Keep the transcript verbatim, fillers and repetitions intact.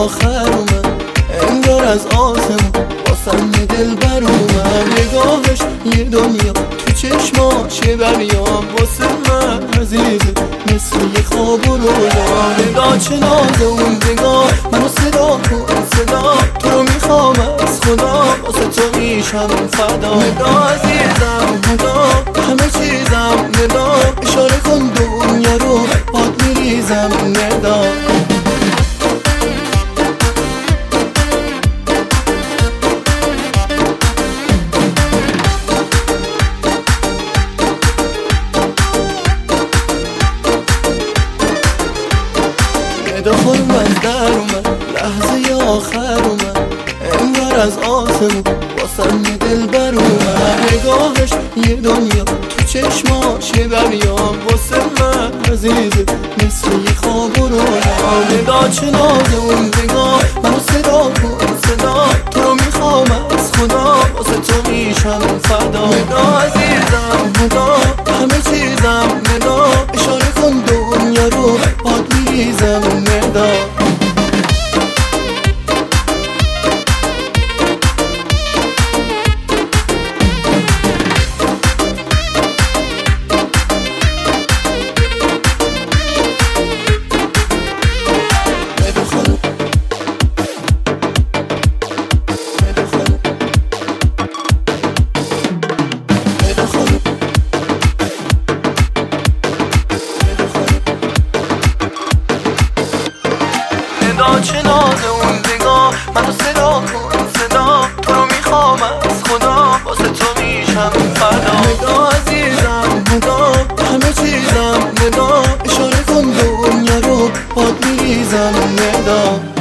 آخر اومد، انگار از آسمون واسم یه دلبر اومد. نگاهش یه دنیا، تو چشماش یه دریا، واسه من عزیزه مثل یه خواب و رویا. نگاه چه ناز اون نگاه، منو صدا کن صدا، تو رو میخوام از خدا، واسه تو میشم فدا. نگاه عزیزم نگاه، همه چیزم ندا، اشاره کن دنیا رو باد میریزم ندا. خورم از در اومد، لحظه آخر اومد، انگار از آسمون واسم یه دلبر اومد. نگاهش یه دنیا، تو چشماش یه دریا، واسه من عزیزه مثل یه خواب و رویا. نگاه چه ناز اون نگاه، منو صدا کن صدا، تو رو میخوام از خدا، واسه تو میشم فدا. نگاه عزیزم نگاه، همه چیزم ندا، اشاره کن دنیا رو باد میریزم ندا. چه ناز اون نگاه، منو صدا کن صدا، تو رو میخوام از خدا، واسه تو میشم فدا. نگاه عزیزم نگاه، همه چیزم ندا، اشاره کن دنیا رو باد میریزم ندا.